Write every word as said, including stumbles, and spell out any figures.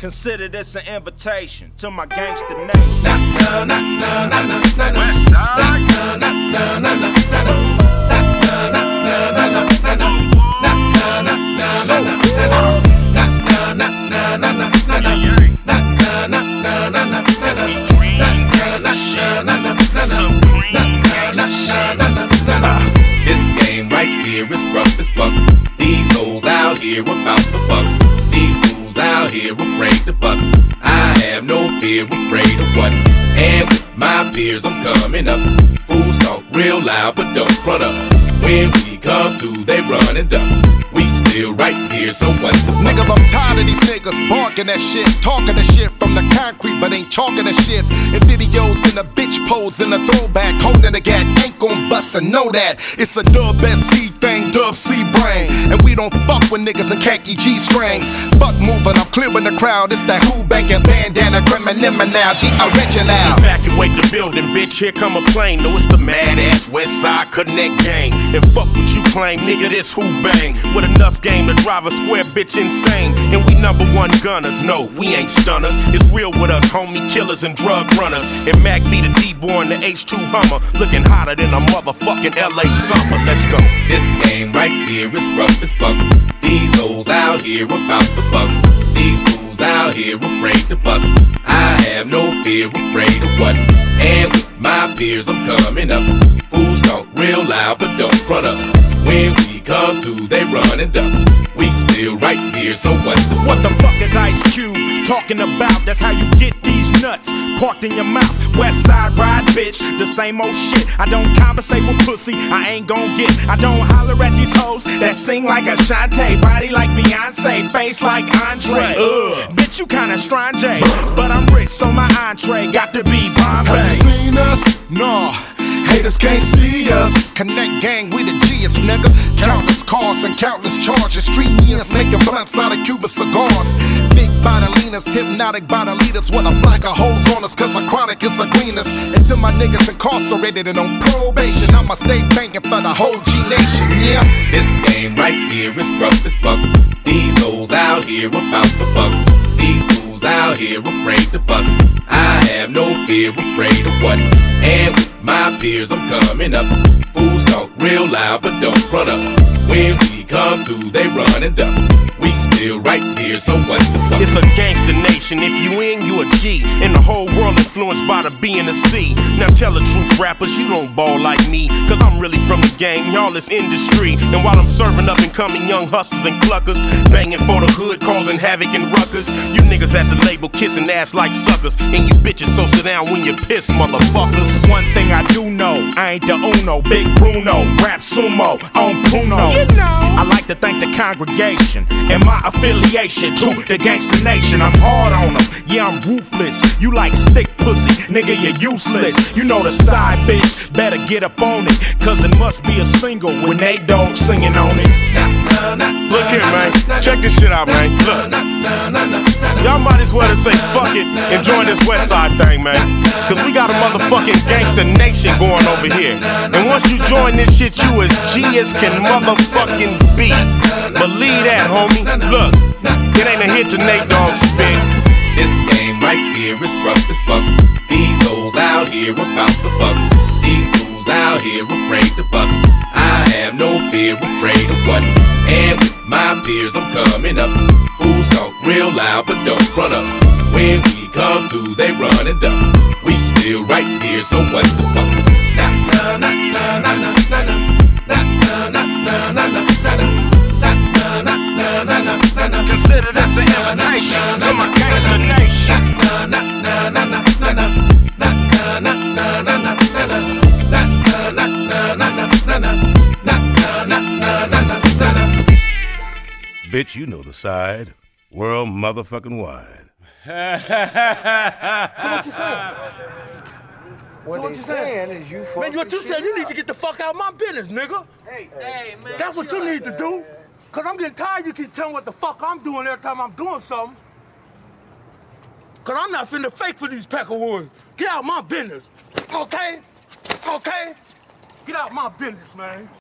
Consider this an invitation to my gangster nation. Na na na na na na na na. Na na na na na na na. This game right here is rough as fuck. These hoes out here about the bucks. These fools out here afraid to bust. I have no fear, afraid of what? And with my peers I'm coming up. Fools talk real loud but don't run up. When we come through they run and duck. We still right here, so what the fuck? Nigga, I'm tired of these niggas barking that shit, talking that shit from the concrete, but ain't chalking that shit. In videos in the bitch pose in the throwback, holding the gat, ain't gon' bust and know that. It's a dub S C thing, dub C brain, and we don't fuck with niggas in khaki G strings. Fuck moving, I'm clearing the crowd. It's that who banking bandana, criminal now, the original. Evacuate the building, bitch. Here come a plane. No, it's the mad ass West Side Connect gang. And fuck what you claim, nigga. This who bang with enough game to drive a square bitch insane. And we number one gunners. No, we ain't stunners. It's real with us, homie killers and drug runners. And Mac be the D-boy in the H two Hummer, looking hotter than a motherfucking L A summer. Let's go. This game right here is rough as fuck. These hoes out here about the bucks. These fools out here afraid to bust. I have no fear, afraid of what? And with my peers I'm coming up. Fools talk real loud but don't run up. When we come through they run and duck. We still right here, so what the fuck? What the fuck is Ice Cube talking about? That's how you get these nuts parked in your mouth. West Side ride, bitch, the same old shit. I don't conversate with pussy, I ain't gon' get. I don't holler at these hoes that sing like Ashanti, body like Beyonce, face like Andre. Ugh, bitch, you kinda strange, but I'm rich, so my entree got to be Bombay. Have you seen us? No. Haters can't see us. Connect gang, we the G's, nigga. Countless cars and countless charges. Street means making blunts out of Cuban cigars. Big bodilinas, hypnotic body leaders with a black of hoes on us, cause a chronic is a greenest. Until my niggas incarcerated and on probation, I'ma stay banking for the whole G Nation, yeah. This game right here is rough as fuck. These hoes out here about the bucks. These fools out here afraid to bust. I have no fear, afraid of what? And with my peers I'm coming up. Fools talk real loud but don't run up. When we come through they run and duck. We still right here, so what the fuck? It's a gangster nation, if you in, you a G. And the whole world influenced by the B and the C. Now tell the truth, rappers, you don't ball like me, cause I'm really from the game, y'all is industry. And while I'm serving up and coming young hustlers and cluckers, banging for the hood, causing havoc and ruckus, you niggas at the label kissing ass like suckers. And you bitches, so sit down when you piss, motherfuckers. One thing I do know, I ain't the Uno, Big Bruno, rap sumo, on Puno. You know. I like to thank the congregation and my affiliation to the gangster nation. I'm hard on them, yeah, I'm ruthless. You like stick pussy, nigga, you're useless. You know the side bitch, better get up on it, cause it must be a single with Nate Dogg singing on it. Look here, man, check this shit out, man. Look, y'all might as well say fuck it and join this West Side thing, man, cause we got a motherfucking gangster nation going over here. And once you join this shit, you as G as can motherfucking be. Believe that, homie. Look, it ain't a hit to Nate Dogg spit. This game right here is rough as fuck. These hoes out here about the bucks. These fools out here afraid to bust. I have no fear, afraid of what? And with my peers I'm coming up. Fools talk real loud but don't run up. When we come through they run and duck. We still right here, so what the fuck? Na na na na na na na na na na na na na na. Consider this an invitation to my gangster nation. Bitch, you know the side. World motherfucking wide. So what you saying? What so what they you saying saying is you fuck Man, what you this saying, shit you need up. to get the fuck out of my business, nigga. Hey, hey, man. That's what you need to do. Cause I'm getting tired you keep telling what the fuck I'm doing every time I'm doing something. Cause I'm not finna fake for these Peckerwoods. Get out my business. Okay? Okay? Get out my business, man.